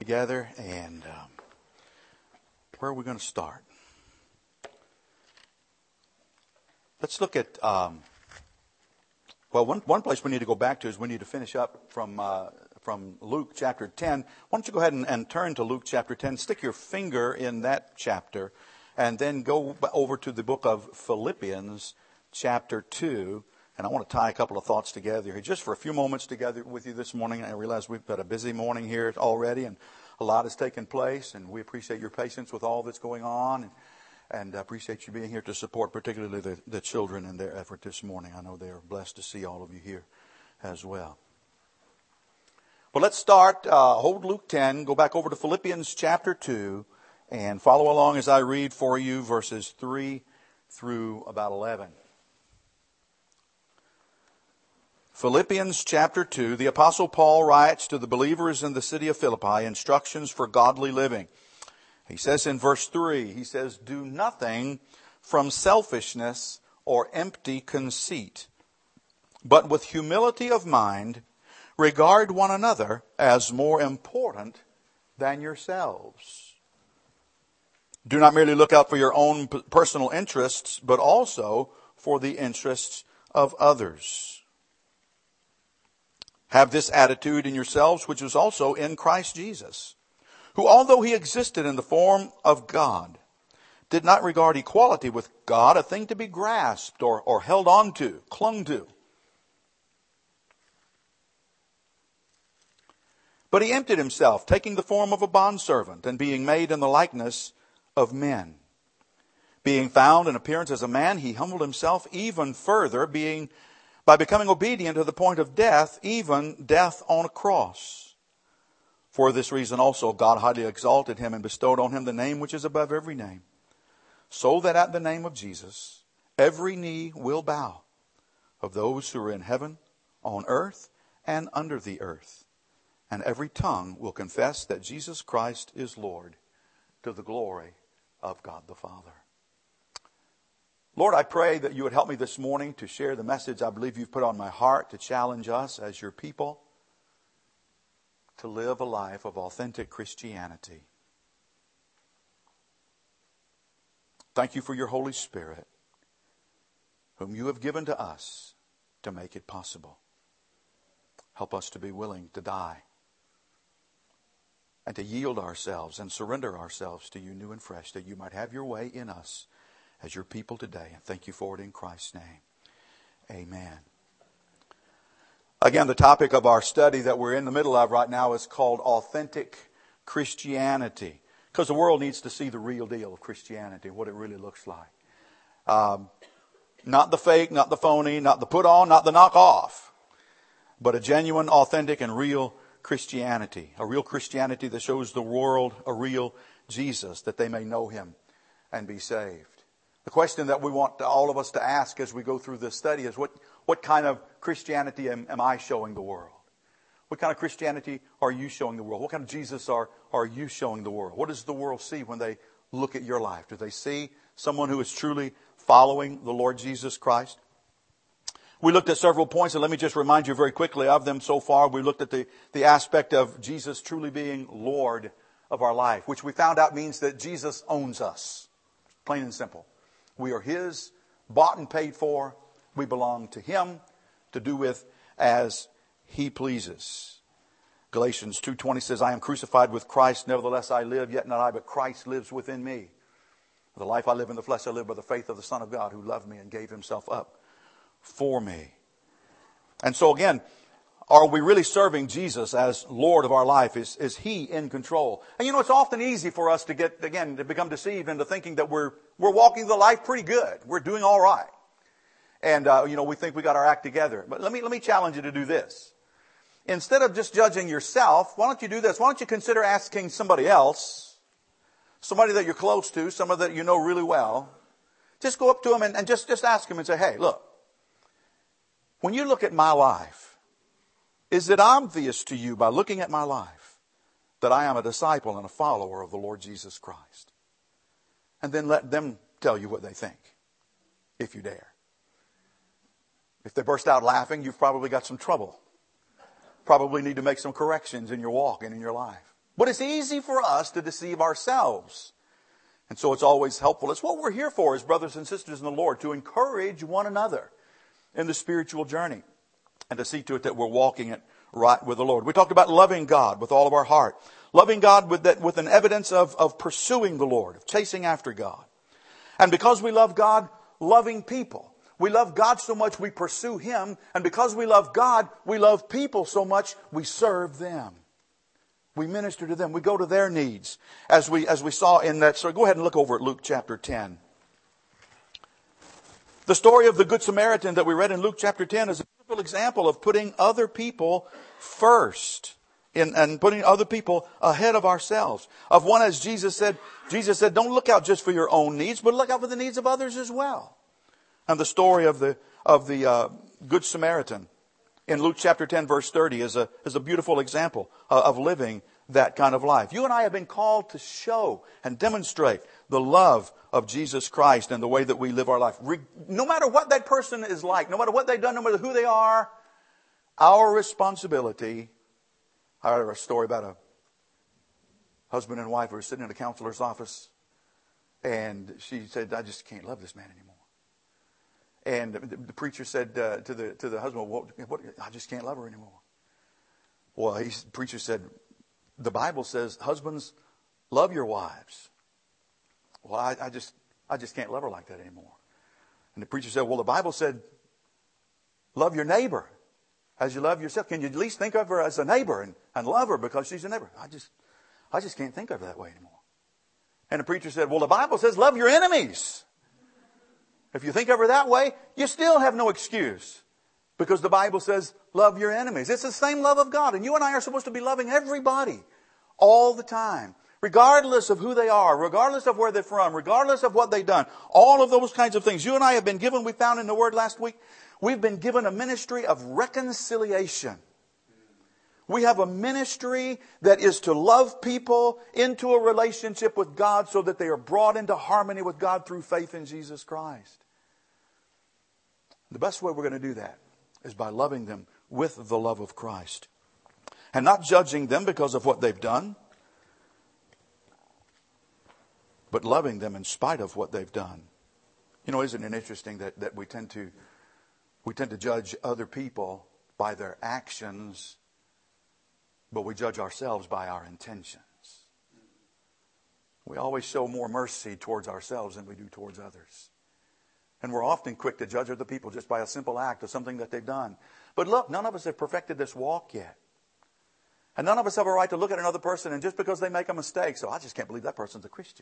together, and where are we going to start? Let's look at, one place we need to go back to is we need to finish up from Luke chapter 10. Why don't you go ahead and turn to Luke chapter 10, stick your finger in that chapter, and then go over to the book of Philippians chapter 2. And I want to tie a couple of thoughts together here just for a few moments together with you this morning. I realize we've got a busy morning here already, and a lot has taken place, and we appreciate your patience with all that's going on, and appreciate you being here to support particularly the children in their effort this morning. I know they are blessed to see all of you here as well. Well, let's start, hold Luke 10, go back over to Philippians chapter 2, and follow along as I read for you verses 3 through about 11. Philippians chapter 2, the Apostle Paul writes to the believers in the city of Philippi instructions for godly living. He says in verse 3, he says, "Do nothing from selfishness or empty conceit, but with humility of mind, regard one another as more important than yourselves. Do not merely look out for your own personal interests, but also for the interests of others. Have this attitude in yourselves, which was also in Christ Jesus, who, although he existed in the form of God, did not regard equality with God a thing to be grasped or held on to, clung to. But he emptied himself, taking the form of a bondservant, and being made in the likeness of men. Being found in appearance as a man, he humbled himself even further, by becoming obedient to the point of death, even death on a cross. For this reason also God highly exalted him and bestowed on him the name which is above every name, so that at the name of Jesus every knee will bow, of those who are in heaven, on earth, and under the earth, and every tongue will confess that Jesus Christ is Lord, to the glory of God the Father." Lord, I pray that you would help me this morning to share the message I believe you've put on my heart to challenge us as your people to live a life of authentic Christianity. Thank you for your Holy Spirit, whom you have given to us to make it possible. Help us to be willing to die and to yield ourselves and surrender ourselves to you new and fresh, that you might have your way in us as your people today. And thank you for it in Christ's name. Amen. Again, the topic of our study that we're in the middle of right now is called authentic Christianity, because the world needs to see the real deal of Christianity, what it really looks like. Not the fake, not the phony, not the put on, not the knockoff, but a genuine, authentic, and real Christianity. A real Christianity that shows the world a real Jesus, that they may know him and be saved. The question that we want all of us to ask as we go through this study is, what kind of Christianity am I showing the world? What kind of Christianity are you showing the world? What kind of Jesus are you showing the world? What does the world see when they look at your life? Do they see someone who is truly following the Lord Jesus Christ? We looked at several points, and let me just remind you very quickly of them so far. We looked at the aspect of Jesus truly being Lord of our life, which we found out means that Jesus owns us. Plain and simple. We are his, bought and paid for. We belong to him to do with as he pleases. Galatians 2:20 says, "I am crucified with Christ, nevertheless I live, yet not I, but Christ lives within me. The life I live in the flesh I live by the faith of the Son of God, who loved me and gave himself up for me." And so again, are we really serving Jesus as Lord of our life? Is he in control? And it's often easy for us to become deceived into thinking that we're walking the life pretty good. We're doing all right. And, we think we got our act together. But let me challenge you to do this. Instead of just judging yourself, why don't you do this? Why don't you consider asking somebody else, somebody that you're close to, somebody that you know really well, just go up to them and just ask them and say, "Hey, look, when you look at my life, is it obvious to you by looking at my life that I am a disciple and a follower of the Lord Jesus Christ?" And then let them tell you what they think, if you dare. If they burst out laughing, you've probably got some trouble. Probably need to make some corrections in your walk and in your life. But it's easy for us to deceive ourselves. And so it's always helpful. It's what we're here for as brothers and sisters in the Lord, to encourage one another in the spiritual journey and to see to it that we're walking it right with the Lord. We talked about loving God with all of our heart. Loving God with an evidence of pursuing the Lord, of chasing after God. And because we love God, loving people. We love God so much we pursue Him. And because we love God, we love people so much we serve them. We minister to them. We go to their needs. As we saw in that story. Go ahead and look over at Luke chapter 10. The story of the Good Samaritan that we read in Luke chapter 10 is a beautiful example of putting other people first. And putting other people ahead of ourselves. Of one, as Jesus said, don't look out just for your own needs, but look out for the needs of others as well. And the story of the Good Samaritan in Luke chapter 10 verse 30 is a beautiful example of living that kind of life. You and I have been called to show and demonstrate the love of Jesus Christ and the way that we live our life. No matter what that person is like, no matter what they've done, no matter who they are, our responsibility. I heard a story about a husband and wife who were sitting in a counselor's office, and she said, "I just can't love this man anymore." And the preacher said to the husband, what, "I just can't love her anymore." Well, the preacher said, "The Bible says, husbands, love your wives." Well, I just can't love her like that anymore. And the preacher said, "Well, the Bible said, love your neighbor as you love yourself. Can you at least think of her as a neighbor and love her because she's a neighbor?" I just can't think of her that way anymore. And the preacher said, "Well, the Bible says love your enemies. If you think of her that way, you still have no excuse. Because the Bible says love your enemies." It's the same love of God. And you and I are supposed to be loving everybody all the time. Regardless of who they are, regardless of where they're from, regardless of what they've done. All of those kinds of things. You and I have been given, we found in the Word last week, we've been given a ministry of reconciliation. We have a ministry that is to love people into a relationship with God so that they are brought into harmony with God through faith in Jesus Christ. The best way we're going to do that is by loving them with the love of Christ. And not judging them because of what they've done, but loving them in spite of what they've done. You know, isn't it interesting that we tend to judge other people by their actions, but we judge ourselves by our intentions. We always show more mercy towards ourselves than we do towards others. And we're often quick to judge other people just by a simple act or something that they've done. But look, none of us have perfected this walk yet. And none of us have a right to look at another person and just because they make a mistake, so I just can't believe that person's a Christian.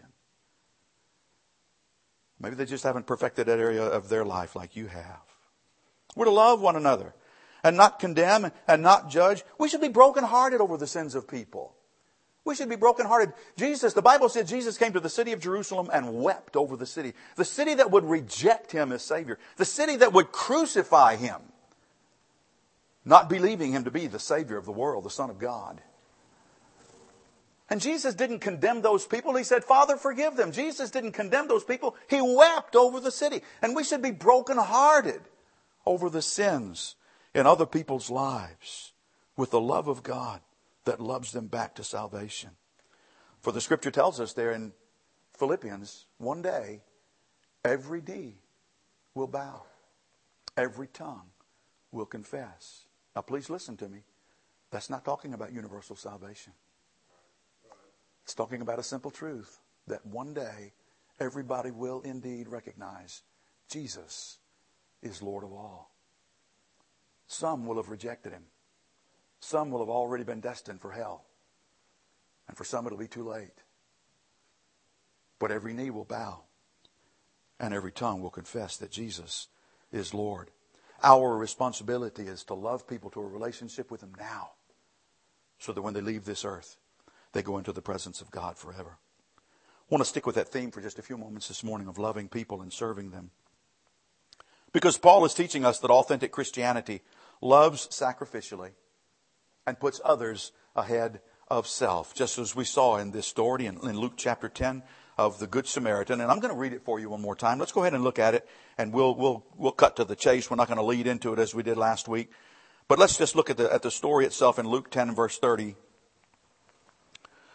Maybe they just haven't perfected that area of their life like you have. We're to love one another and not condemn and not judge. We should be brokenhearted over the sins of people. We should be brokenhearted. The Bible said Jesus came to the city of Jerusalem and wept over the city. The city that would reject Him as Savior. The city that would crucify Him. Not believing Him to be the Savior of the world, the Son of God. And Jesus didn't condemn those people. He said, "Father, forgive them." Jesus didn't condemn those people. He wept over the city. And we should be brokenhearted over the sins in other people's lives with the love of God that loves them back to salvation. For the Scripture tells us there in Philippians, one day, every knee will bow. Every tongue will confess. Now please listen to me. That's not talking about universal salvation. It's talking about a simple truth that one day everybody will indeed recognize Jesus is Lord of all. Some will have rejected Him. Some will have already been destined for hell. And for some it'll be too late. But every knee will bow. And every tongue will confess that Jesus is Lord. Our responsibility is to love people to a relationship with Him now. So that when they leave this earth, they go into the presence of God forever. I want to stick with that theme for just a few moments this morning of loving people and serving them. Because Paul is teaching us that authentic Christianity loves sacrificially and puts others ahead of self. Just as we saw in this story in Luke chapter 10 of the Good Samaritan. And I'm going to read it for you one more time. Let's go ahead and look at it and we'll cut to the chase. We're not going to lead into it as we did last week. But let's just look at the story itself in Luke 10 verse 30.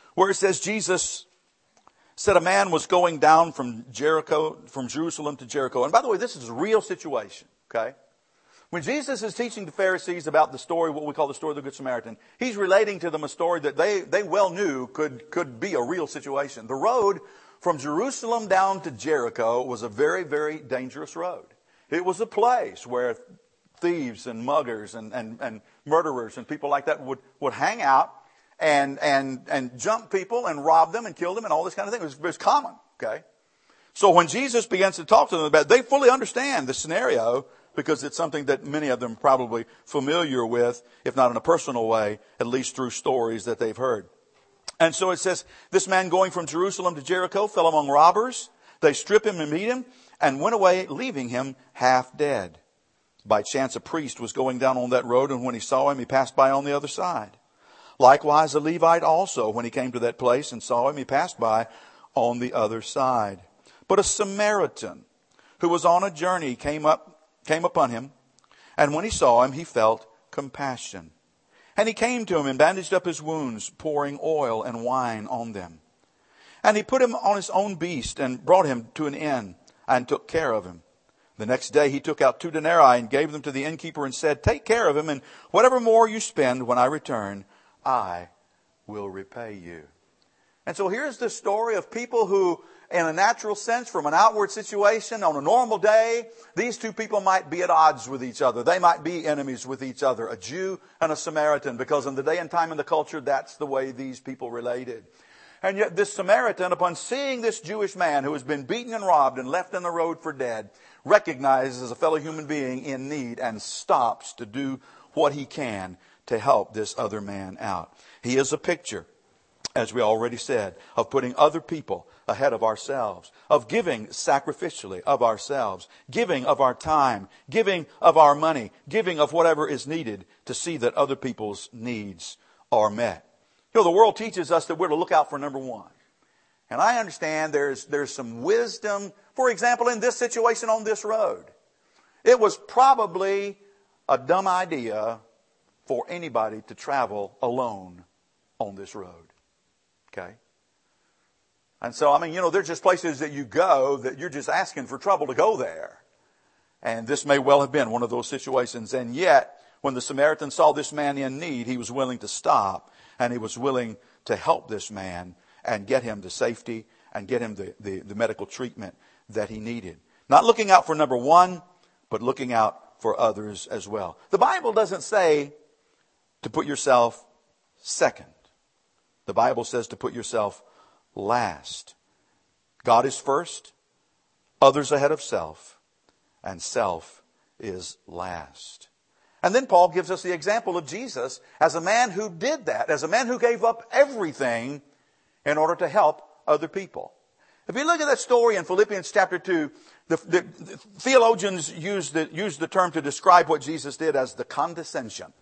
where it says Jesus said a man was going down from Jerusalem to Jericho. And by the way, this is a real situation, okay? When Jesus is teaching the Pharisees about the story, what we call the story of the Good Samaritan, he's relating to them a story that they well knew could be a real situation. The road from Jerusalem down to Jericho was a very, very dangerous road. It was a place where thieves and muggers and murderers and people like that would hang out and jump people and rob them and kill them and all this kind of thing. It was common, okay? So when Jesus begins to talk to them about it, they fully understand the scenario because it's something that many of them are probably familiar with, if not in a personal way, at least through stories that they've heard. And so it says, this man going from Jerusalem to Jericho fell among robbers. They stripped him and beat him and went away, leaving him half dead. By chance, a priest was going down on that road, and when he saw him, he passed by on the other side. Likewise, a Levite also, when he came to that place and saw him, he passed by on the other side. But a Samaritan who was on a journey came upon him, and when he saw him, he felt compassion. And he came to him and bandaged up his wounds, pouring oil and wine on them. And he put him on his own beast and brought him to an inn and took care of him. The next day he took out 2 denarii and gave them to the innkeeper and said, take care of him, and whatever more you spend when I return, I will repay you. And so here's the story of people who, in a natural sense, from an outward situation, on a normal day, these two people might be at odds with each other. They might be enemies with each other, a Jew and a Samaritan, because in the day and time in the culture, that's the way these people related. And yet this Samaritan, upon seeing this Jewish man who has been beaten and robbed and left on the road for dead, recognizes a fellow human being in need and stops to do what he can to help this other man out. He is a picture, as we already said, of putting other people ahead of ourselves, of giving sacrificially of ourselves, giving of our time, giving of our money, giving of whatever is needed to see that other people's needs are met. You know, the world teaches us that we're to look out for number one. And I understand there's some wisdom. For example, in this situation on this road, it was probably a dumb idea for anybody to travel alone on this road. Okay? And so, I mean, you know, there's just places that you go that you're just asking for trouble to go there. And this may well have been one of those situations. And yet, when the Samaritan saw this man in need, he was willing to stop and he was willing to help this man and get him to safety and get him the medical treatment that he needed. Not looking out for number one, but looking out for others as well. The Bible doesn't say to put yourself second. The Bible says to put yourself last. God is first, others ahead of self, and self is last. And then Paul gives us the example of Jesus as a man who did that, as a man who gave up everything in order to help other people. If you look at that story in Philippians chapter 2, the theologians use the term to describe what Jesus did as the condescension.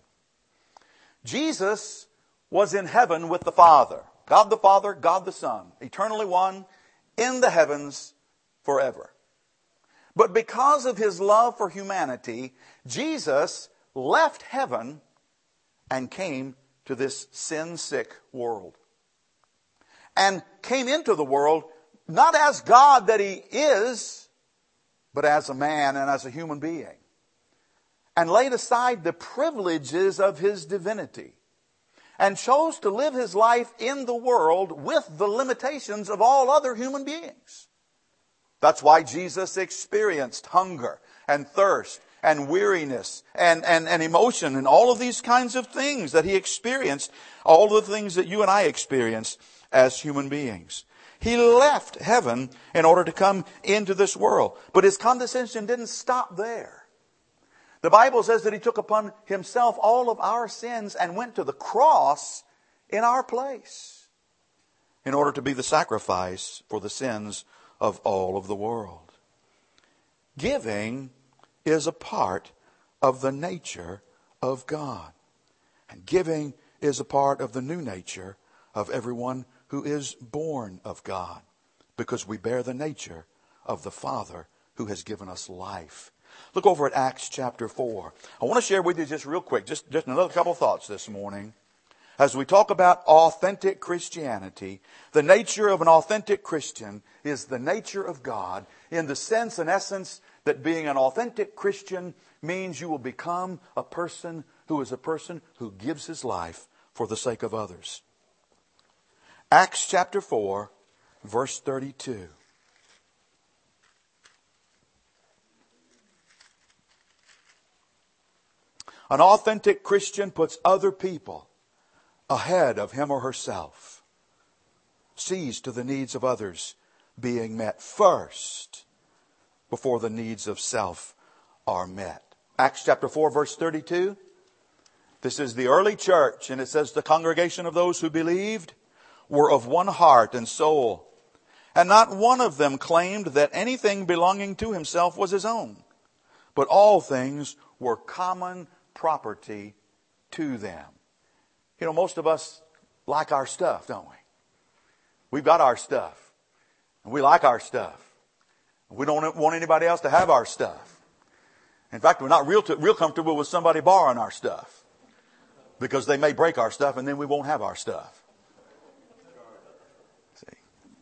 Jesus was in heaven with the Father. God the Father, God the Son, eternally one, in the heavens forever. But because of his love for humanity, Jesus left heaven and came to this sin-sick world. And came into the world not as God that he is, but as a man and as a human being. And laid aside the privileges of his divinity. And chose to live his life in the world with the limitations of all other human beings. That's why Jesus experienced hunger and thirst and weariness and emotion and all of these kinds of things that he experienced. All the things that you and I experience as human beings. He left heaven in order to come into this world. But his condescension didn't stop there. The Bible says that he took upon himself all of our sins and went to the cross in our place in order to be the sacrifice for the sins of all of the world. Giving is a part of the nature of God. And giving is a part of the new nature of everyone who is born of God, because we bear the nature of the Father who has given us life. Look over at Acts chapter 4. I want to share with you just real quick, just another couple of thoughts this morning as we talk about authentic Christianity, the nature of an authentic Christian is the nature of God in the sense and essence that being an authentic Christian means you will become a person who is a person who gives his life for the sake of others. Acts chapter 4, verse 32. An authentic Christian puts other people ahead of him or herself, sees to the needs of others being met first before the needs of self are met. Acts chapter 4, verse 32. This is the early church, and it says the congregation of those who believed were of one heart and soul, and not one of them claimed that anything belonging to himself was his own, but all things were common property to them. You know, most of us like our stuff, don't we? We've got our stuff, and we like our stuff. We don't want anybody else to have our stuff. In fact, we're not real comfortable with somebody borrowing our stuff, because they may break our stuff and then we won't have our stuff. See?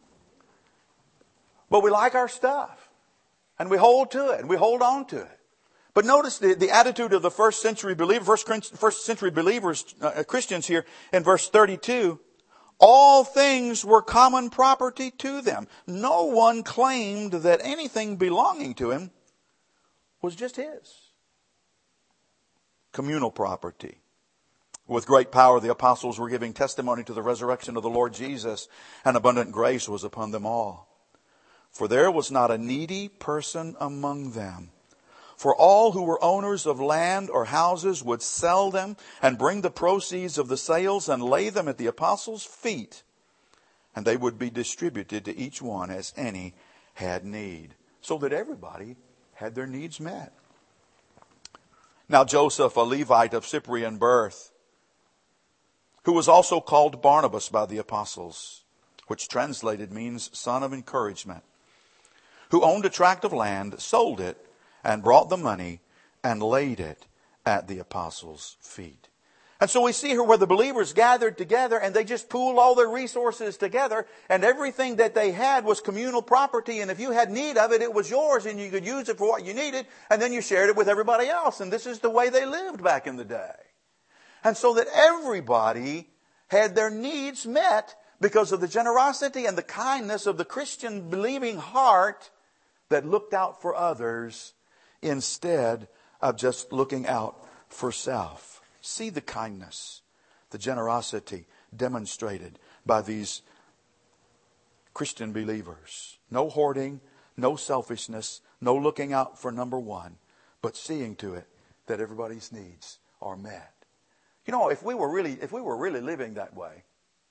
But we like our stuff, and we hold to it, and we hold on to it. But notice the attitude of the first century believers, Christians here in verse 32. All things were common property to them. No one claimed that anything belonging to him was just his. Communal property. With great power, the apostles were giving testimony to the resurrection of the Lord Jesus, and abundant grace was upon them all. For there was not a needy person among them. For all who were owners of land or houses would sell them and bring the proceeds of the sales and lay them at the apostles' feet, and they would be distributed to each one as any had need, so that everybody had their needs met. Now Joseph, a Levite of Cyprian birth, who was also called Barnabas by the apostles, which translated means son of encouragement, who owned a tract of land, sold it, and brought the money and laid it at the apostles' feet. And so we see here where the believers gathered together and they just pooled all their resources together, and everything that they had was communal property, and if you had need of it, it was yours and you could use it for what you needed, and then you shared it with everybody else. And this is the way they lived back in the day. And so that everybody had their needs met because of the generosity and the kindness of the Christian believing heart that looked out for others instead of just looking out for self. See the kindness, the generosity demonstrated by these Christian believers. No hoarding, no selfishness, no looking out for number one, but seeing to it that everybody's needs are met. You know, if we were really living that way,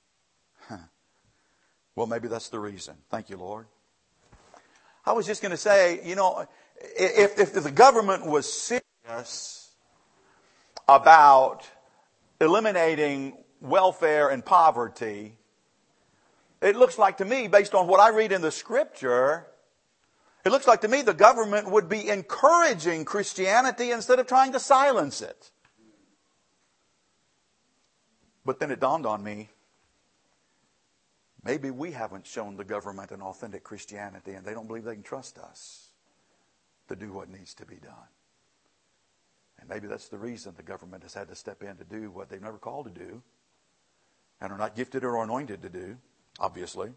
well, maybe that's the reason. Thank you, Lord. I was just going to say, you know, if the government was serious about eliminating welfare and poverty, it looks like to me, based on what I read in the Scripture, it looks like to me the government would be encouraging Christianity instead of trying to silence it. But then it dawned on me, maybe we haven't shown the government an authentic Christianity, and they don't believe they can trust us to do what needs to be done. And maybe that's the reason the government has had to step in to do what they've never called to do, and are not gifted or anointed to do, obviously,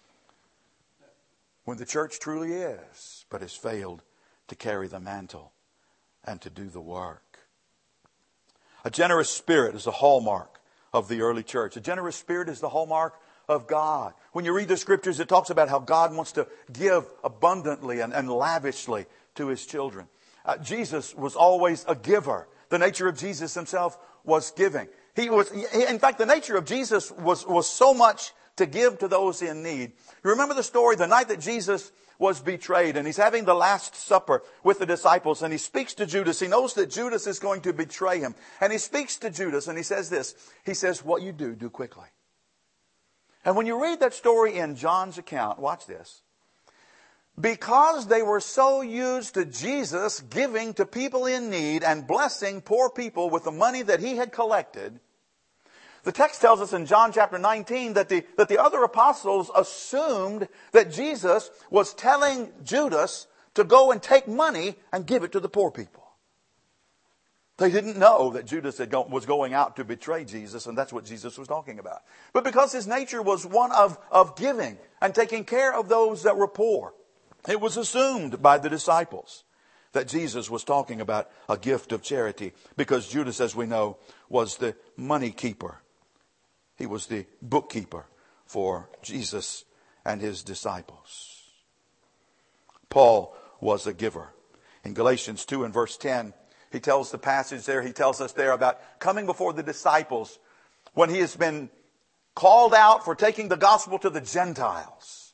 when the church truly is, but has failed to carry the mantle and to do the work. A generous spirit is a hallmark of the early church. A generous spirit is the hallmark of God. When you read the Scriptures, it talks about how God wants to give abundantly and lavishly to His children. Jesus was always a giver. The nature of Jesus Himself was giving. In fact, the nature of Jesus was so much to give to those in need. You remember the story, the night that Jesus was betrayed, and He's having the Last Supper with the disciples, and He speaks to Judas. He knows that Judas is going to betray Him. And He speaks to Judas, and He says this. He says, what you do quickly. And when you read that story in John's account, watch this. Because they were so used to Jesus giving to people in need and blessing poor people with the money that He had collected, The text tells us in John chapter 19 that the other apostles assumed that Jesus was telling Judas to go and take money and give it to the poor people. They didn't know that Judas was going out to betray Jesus, and that's what Jesus was talking about. But because his nature was one of giving and taking care of those that were poor, it was assumed by the disciples that Jesus was talking about a gift of charity, because Judas, as we know, was the money keeper. He was the bookkeeper for Jesus and his disciples. Paul was a giver. In Galatians 2 and verse 10, he tells us there about coming before the disciples when he has been called out for taking the gospel to the Gentiles.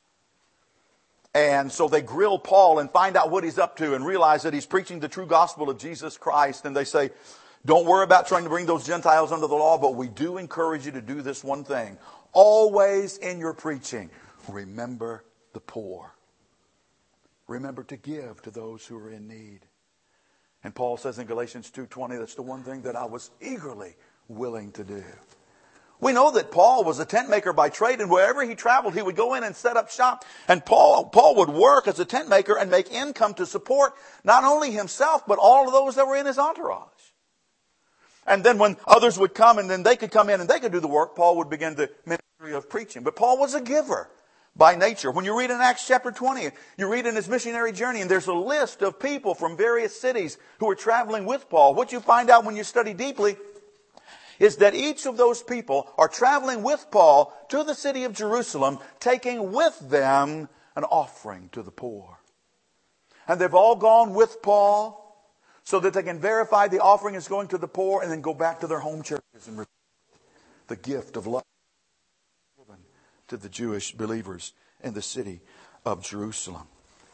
And so they grill Paul and find out what he's up to and realize that he's preaching the true gospel of Jesus Christ. And they say, don't worry about trying to bring those Gentiles under the law, but we do encourage you to do this one thing. Always in your preaching, remember the poor. Remember to give to those who are in need. And Paul says in Galatians 2:20, that's the one thing that I was eagerly willing to do. We know that Paul was a tent maker by trade, and wherever he traveled, he would go in and set up shop. And Paul would work as a tent maker and make income to support not only himself, but all of those that were in his entourage. And then when others would come and then they could come in and they could do the work, Paul would begin the ministry of preaching. But Paul was a giver by nature. When you read in Acts chapter 20, you read in his missionary journey, and there's a list of people from various cities who were traveling with Paul. What you find out when you study deeply is that each of those people are traveling with Paul to the city of Jerusalem, taking with them an offering to the poor. And they've all gone with Paul so that they can verify the offering is going to the poor and then go back to their home churches and receive the gift of love given to the Jewish believers in the city of Jerusalem.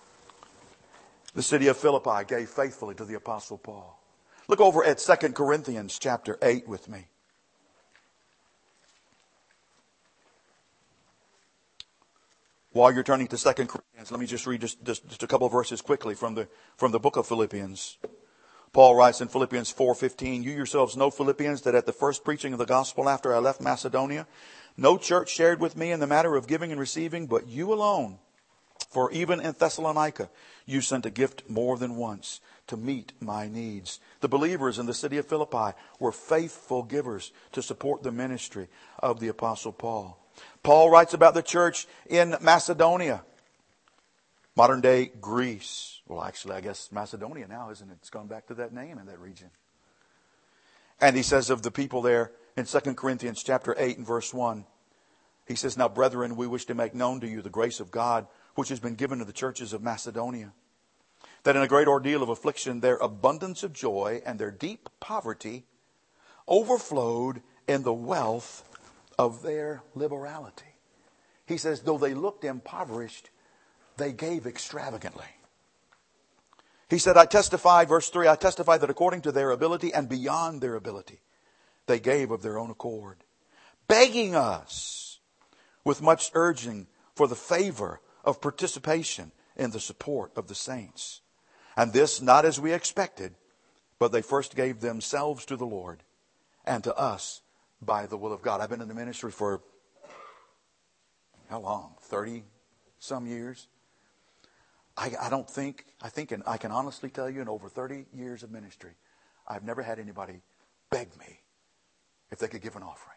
The city of Philippi gave faithfully to the Apostle Paul. Look over at 2 Corinthians chapter 8 with me. While you're turning to 2 Corinthians, let me just read just a couple of verses quickly from the book of Philippians. Paul writes in Philippians 4:15, you yourselves know, Philippians, that at the first preaching of the gospel after I left Macedonia, no church shared with me in the matter of giving and receiving, but you alone. For even in Thessalonica, you sent a gift more than once to meet my needs. The believers in the city of Philippi were faithful givers to support the ministry of the Apostle Paul. Paul writes about the church in Macedonia, modern day Greece. Well, actually, I guess Macedonia now, isn't it? It's gone back to that name in that region. And he says of the people there in 2 Corinthians chapter 8 and verse 1, he says, now, brethren, we wish to make known to you the grace of God, which has been given to the churches of Macedonia, that in a great ordeal of affliction, their abundance of joy and their deep poverty overflowed in the wealth of their liberality. He says, though they looked impoverished, they gave extravagantly. He said, I testify, verse 3, I testify that according to their ability and beyond their ability, they gave of their own accord, begging us with much urging for the favor of participation in the support of the saints. And this not as we expected, but they first gave themselves to the Lord and to us by the will of God. I've been in the ministry for, how long? 30 some years. I can honestly tell you in over 30 years of ministry, I've never had anybody beg me if they could give an offering.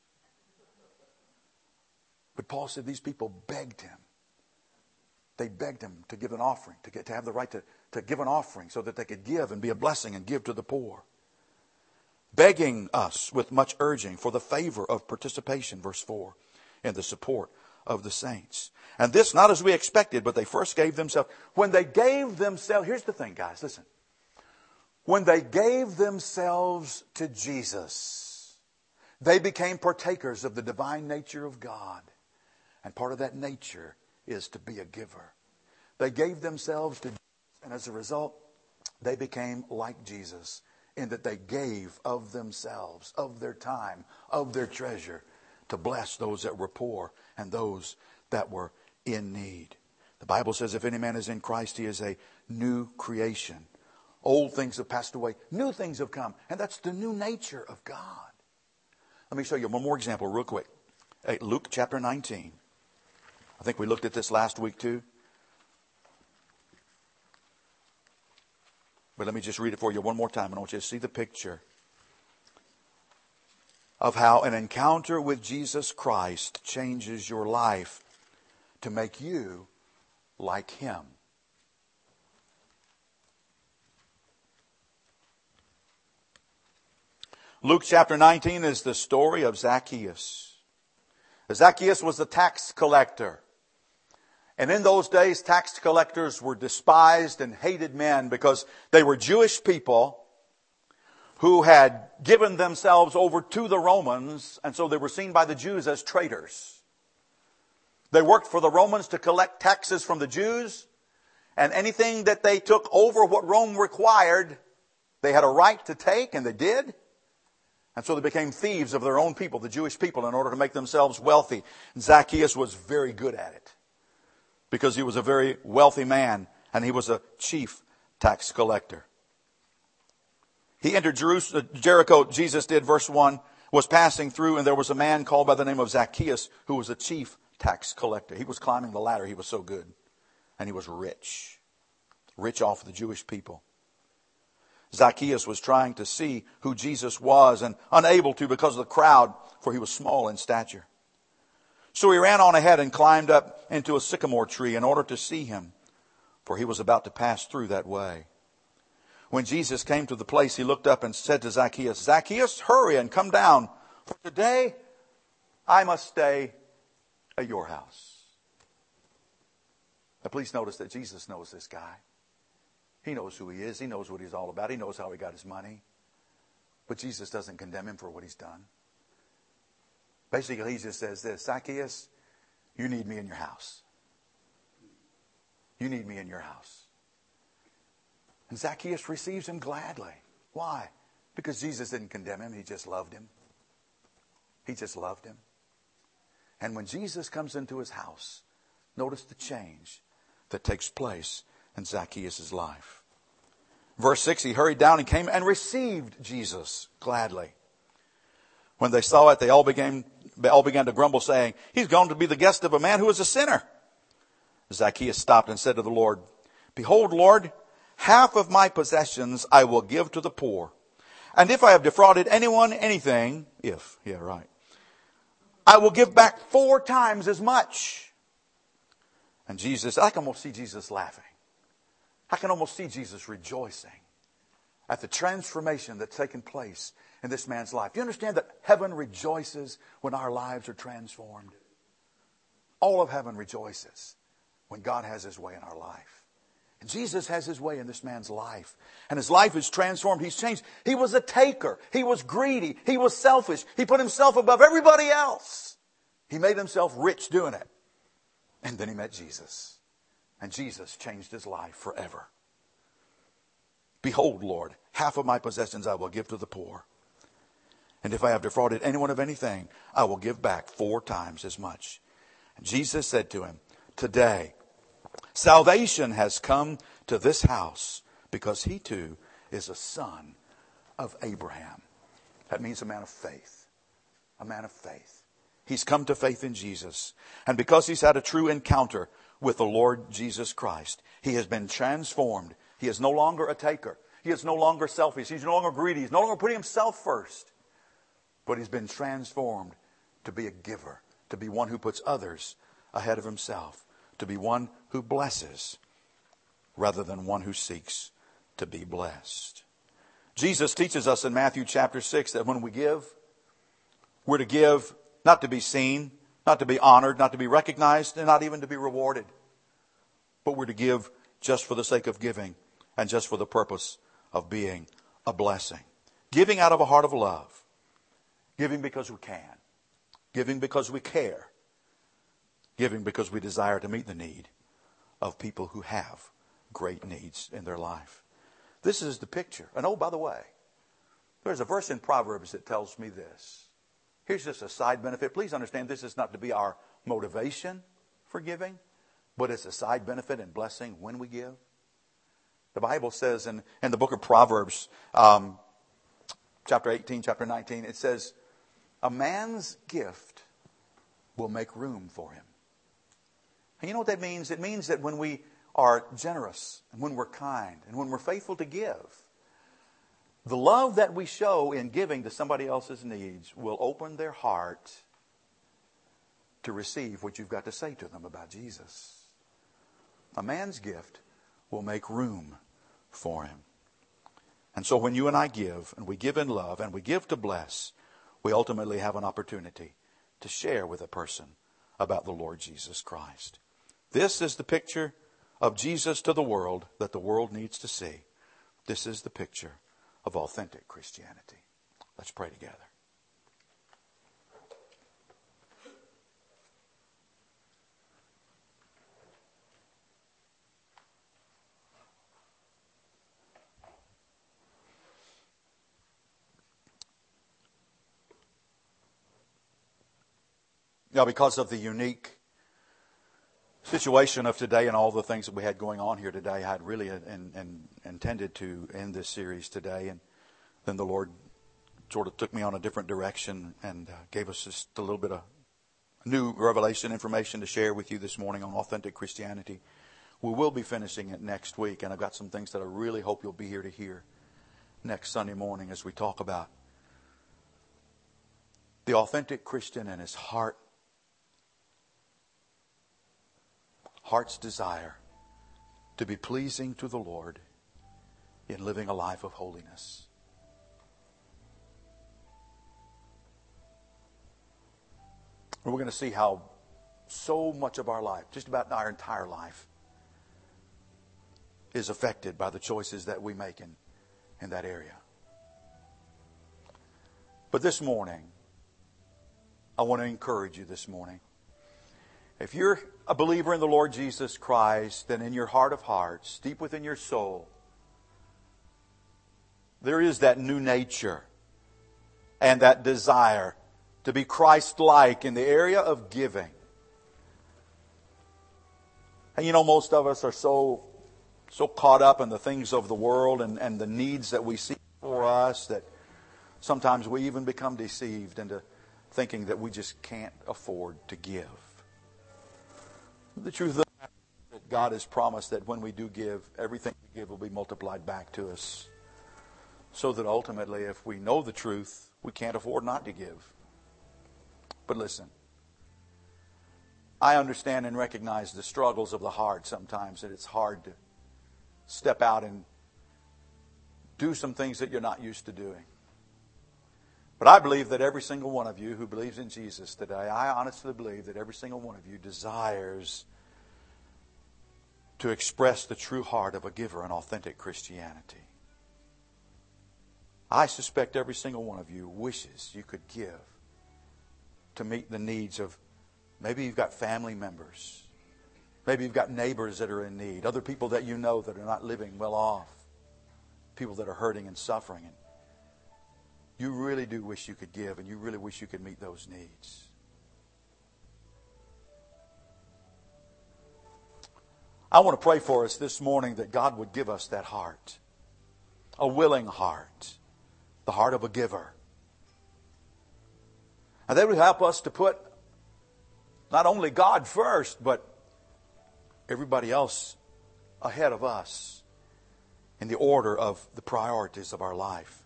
But Paul said these people begged him. They begged him to give an offering, to have the right to give an offering so that they could give and be a blessing and give to the poor. Begging us with much urging for the favor of participation, verse 4, in the support of the saints. And this not as we expected, but they first gave themselves. When they gave themselves, here's the thing, guys, listen. When they gave themselves to Jesus, they became partakers of the divine nature of God. And part of that nature is to be a giver. They gave themselves to Jesus, and as a result, they became like Jesus in that they gave of themselves, of their time, of their treasure, to bless those that were poor and those that were in need. The Bible says if any man is in Christ, he is a new creation. Old things have passed away, new things have come. And that's the new nature of God. Let me show you one more example real quick. Luke chapter 19. I think we looked at this last week too. But let me just read it for you one more time. I want you to see the picture of how an encounter with Jesus Christ changes your life to make you like Him. Luke chapter 19 is the story of Zacchaeus. Zacchaeus was a tax collector. And in those days, tax collectors were despised and hated men because they were Jewish people who had given themselves over to the Romans, and so they were seen by the Jews as traitors. They worked for the Romans to collect taxes from the Jews, and anything that they took over what Rome required, they had a right to take, and they did. And so they became thieves of their own people, the Jewish people, in order to make themselves wealthy. And Zacchaeus was very good at it because he was a very wealthy man and he was a chief tax collector. He entered Jericho, Jesus did, verse 1, was passing through, and there was a man called by the name of Zacchaeus who was a chief tax collector. He was climbing the ladder. He was so good. And he was rich off the Jewish people. Zacchaeus was trying to see who Jesus was and unable to because of the crowd, for he was small in stature. So he ran on ahead and climbed up into a sycamore tree in order to see him, for he was about to pass through that way. When Jesus came to the place, he looked up and said to Zacchaeus, Zacchaeus, hurry and come down, for today I must stay at your house. Now please notice that Jesus knows this guy. He knows who he is. He knows what he's all about. He knows how he got his money. But Jesus doesn't condemn him for what he's done. Basically, he just says this, Zacchaeus, you need me in your house. You need me in your house. And Zacchaeus receives him gladly. Why? Because Jesus didn't condemn him. He just loved him. He just loved him. And when Jesus comes into his house, notice the change that takes place in Zacchaeus' life. Verse 6, he hurried down and came and received Jesus gladly. When they saw it, they all began to grumble, saying, he's gone to be the guest of a man who is a sinner. Zacchaeus stopped and said to the Lord, behold, Lord, half of my possessions I will give to the poor. And if I have defrauded anyone anything, I will give back 4 times as much. And Jesus, I can almost see Jesus laughing. I can almost see Jesus rejoicing at the transformation that's taken place in this man's life. Do you understand that heaven rejoices when our lives are transformed? All of heaven rejoices when God has His way in our life. And Jesus has His way in this man's life. And his life is transformed. He's changed. He was a taker. He was greedy. He was selfish. He put himself above everybody else. He made himself rich doing it. And then he met Jesus. And Jesus changed his life forever. Behold, Lord, half of my possessions I will give to the poor. And if I have defrauded anyone of anything, I will give back 4 times as much. And Jesus said to him, today, salvation has come to this house because he too is a son of Abraham. That means a man of faith. A man of faith. He's come to faith in Jesus. And because he's had a true encounter with the Lord Jesus Christ, he has been transformed. He is no longer a taker. He is no longer selfish. He's no longer greedy. He's no longer putting himself first. But he's been transformed to be a giver, to be one who puts others ahead of himself, to be one who blesses rather than one who seeks to be blessed. Jesus teaches us in Matthew chapter 6 that when we give, we're to give not to be seen, not to be honored, not to be recognized, and not even to be rewarded. But we're to give just for the sake of giving and just for the purpose of being a blessing. Giving out of a heart of love. Giving because we can. Giving because we care. Giving because we desire to meet the need of people who have great needs in their life. This is the picture. And oh, by the way, there's a verse in Proverbs that tells me this. Here's just a side benefit. Please understand this is not to be our motivation for giving, but it's a side benefit and blessing when we give. The Bible says in the book of Proverbs, chapter 18, chapter 19, it says, A man's gift will make room for him. And you know what that means? It means that when we are generous, and when we're kind, and when we're faithful to give, the love that we show in giving to somebody else's needs will open their heart to receive what you've got to say to them about Jesus. A man's gift will make room for him. And so when you and I give, and we give in love, and we give to bless, we ultimately have an opportunity to share with a person about the Lord Jesus Christ. This is the picture of Jesus to the world that the world needs to see. This is the picture of authentic Christianity. Let's pray together. Now, because of the unique situation of today and all the things that we had going on here today, I had really intended to end this series today. And then the Lord sort of took me on a different direction and gave us just a little bit of new revelation information to share with you this morning on authentic Christianity. We will be finishing it next week. And I've got some things that I really hope you'll be here to hear next Sunday morning as we talk about the authentic Christian and his heart's desire to be pleasing to the Lord in living a life of holiness. We're going to see how so much of our life, just about our entire life, is affected by the choices that we make in that area. But this morning, I want to encourage you this morning. If you're a believer in the Lord Jesus Christ, then in your heart of hearts, deep within your soul, there is that new nature and that desire to be Christ-like in the area of giving. And you know, most of us are so caught up in the things of the world and the needs that we see for us that sometimes we even become deceived into thinking that we just can't afford to give. The truth of the matter is that God has promised that when we do give, everything we give will be multiplied back to us. So that ultimately, if we know the truth, we can't afford not to give. But listen, I understand and recognize the struggles of the heart sometimes, that it's hard to step out and do some things that you're not used to doing. But I believe that every single one of you who believes in Jesus today, I honestly believe that every single one of you desires to express the true heart of a giver in authentic Christianity. I suspect every single one of you wishes you could give to meet the needs of, maybe you've got family members, maybe you've got neighbors that are in need, other people that you know that are not living well off, people that are hurting and suffering. And you really do wish you could give, and you really wish you could meet those needs. I want to pray for us this morning that God would give us that heart, a willing heart, the heart of a giver. And that would help us to put not only God first, but everybody else ahead of us in the order of the priorities of our life.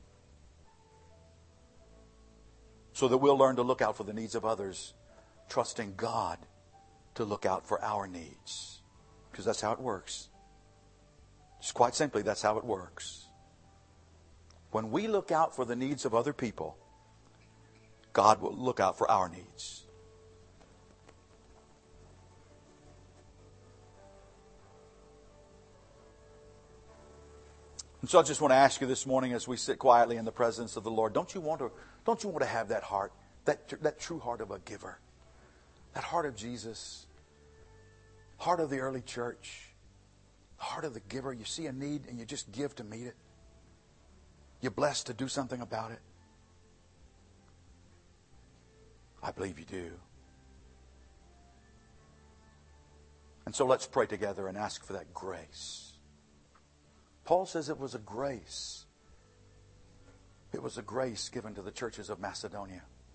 So that we'll learn to look out for the needs of others, trusting God to look out for our needs. Because that's how it works. Just quite simply, that's how it works. When we look out for the needs of other people, God will look out for our needs. And so I just want to ask you this morning as we sit quietly in the presence of the Lord, don't you want to have that heart, that true heart of a giver, that heart of Jesus, heart of the early church, heart of the giver? You see a need and you just give to meet it. You're blessed to do something about it. I believe you do. And so let's pray together and ask for that grace. Paul says it was a grace. It was a grace given to the churches of Macedonia.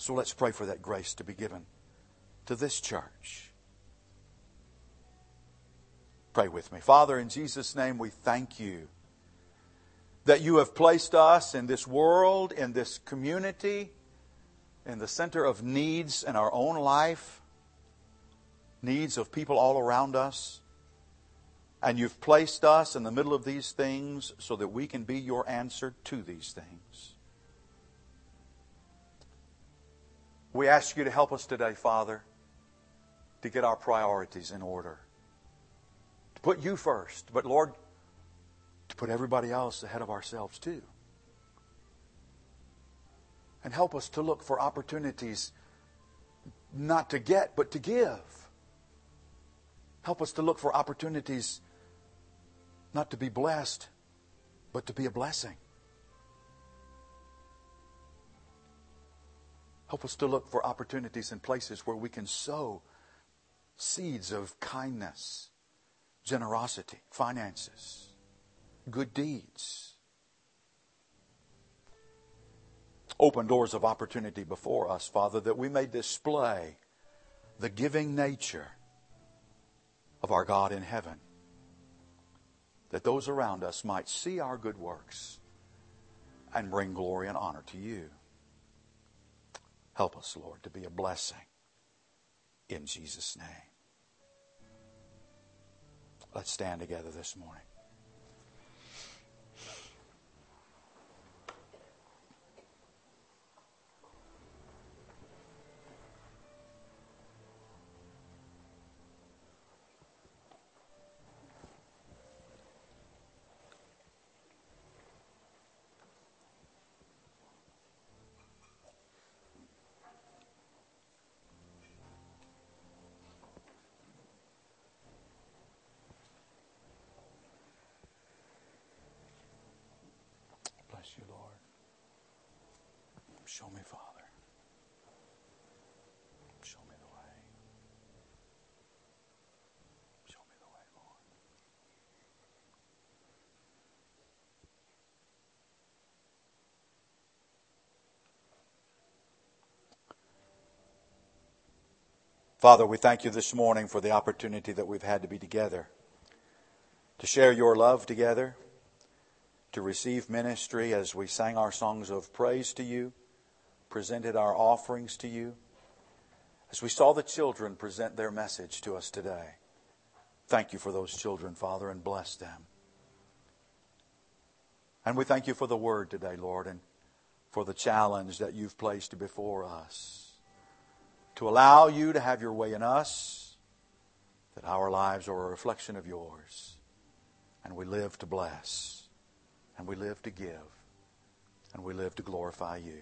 So let's pray for that grace to be given to this church. Pray with me. Father, in Jesus' name, we thank you that you have placed us in this world, in this community, in the center of needs in our own life, needs of people all around us. And you've placed us in the middle of these things so that we can be your answer to these things. We ask you to help us today, Father, to get our priorities in order. To put you first, but Lord, to put everybody else ahead of ourselves too. And help us to look for opportunities not to get, but to give. Help us to look for opportunities not to be blessed, but to be a blessing. Help us to look for opportunities and places where we can sow seeds of kindness, generosity, finances, good deeds. Open doors of opportunity before us, Father, that we may display the giving nature of our God in heaven, that those around us might see our good works and bring glory and honor to you. Help us, Lord, to be a blessing in Jesus' name. Let's stand together this morning. Bless you, Lord. Show me, Father. Show me the way. Show me the way, Lord. Father, we thank you this morning for the opportunity that we've had to be together, to share your love together, to receive ministry as we sang our songs of praise to you, presented our offerings to you, as we saw the children present their message to us today. Thank you for those children, Father, and bless them. And we thank you for the word today, Lord, and for the challenge that you've placed before us, to allow you to have your way in us, that our lives are a reflection of yours, and we live to bless. And we live to give. And we live to glorify you.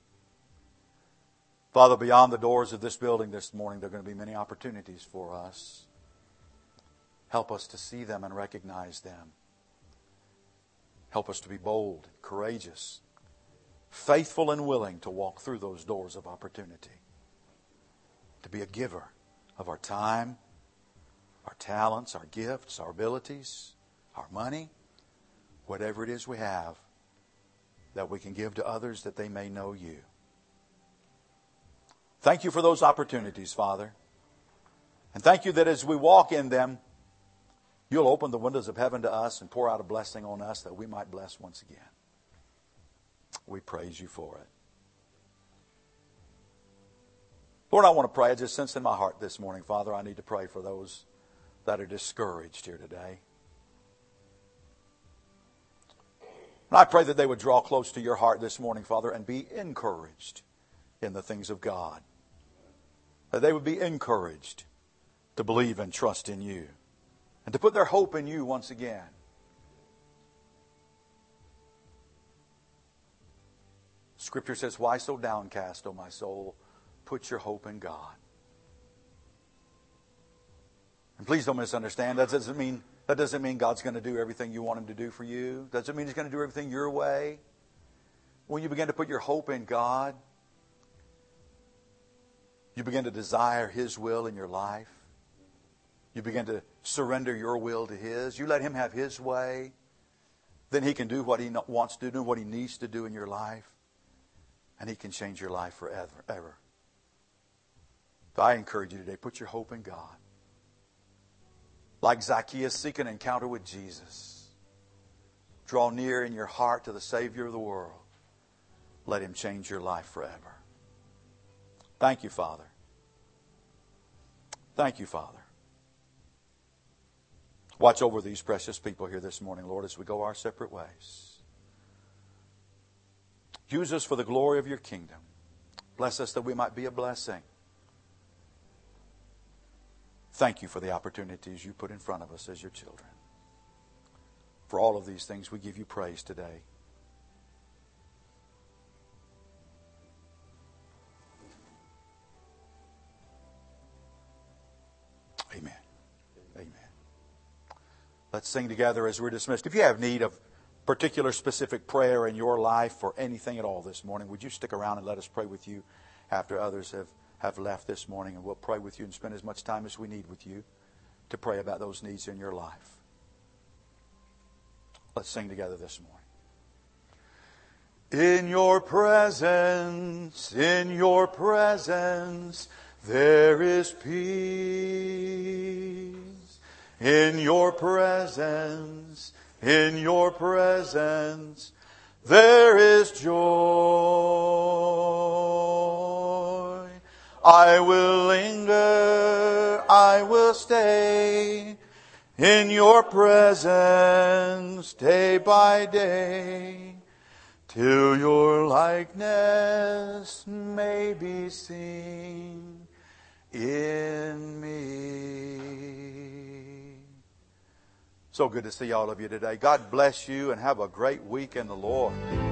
Father, beyond the doors of this building this morning, there are going to be many opportunities for us. Help us to see them and recognize them. Help us to be bold, courageous, faithful and willing to walk through those doors of opportunity. To be a giver of our time, our talents, our gifts, our abilities, our money, whatever it is we have, that we can give to others that they may know you. Thank you for those opportunities, Father. And thank you that as we walk in them, you'll open the windows of heaven to us and pour out a blessing on us that we might bless once again. We praise you for it. Lord, I want to pray. I just sense in my heart this morning, Father, I need to pray for those that are discouraged here today. And I pray that they would draw close to your heart this morning, Father, and be encouraged in the things of God. That they would be encouraged to believe and trust in you and to put their hope in you once again. Scripture says, "Why so downcast, O my soul? Put your hope in God." And please don't misunderstand. That doesn't mean God's going to do everything you want Him to do for you. Doesn't mean He's going to do everything your way. When you begin to put your hope in God, you begin to desire His will in your life. You begin to surrender your will to His. You let Him have His way. Then He can do what He wants to do, what He needs to do in your life. And He can change your life forever, ever. So I encourage you today, put your hope in God. Like Zacchaeus, seek an encounter with Jesus. Draw near in your heart to the Savior of the world. Let Him change your life forever. Thank you, Father. Thank you, Father. Watch over these precious people here this morning, Lord, as we go our separate ways. Use us for the glory of your kingdom. Bless us that we might be a blessing. Thank you for the opportunities you put in front of us as your children. For all of these things, we give you praise today. Amen. Amen. Let's sing together as we're dismissed. If you have need of particular specific prayer in your life or anything at all this morning, would you stick around and let us pray with you after others have left this morning, and we'll pray with you and spend as much time as we need with you to pray about those needs in your life. Let's sing together this morning. In your presence, there is peace. In your presence, there is joy. I will linger, I will stay in your presence day by day, till your likeness may be seen in me. So good to see all of you today. God bless you and have a great week in the Lord.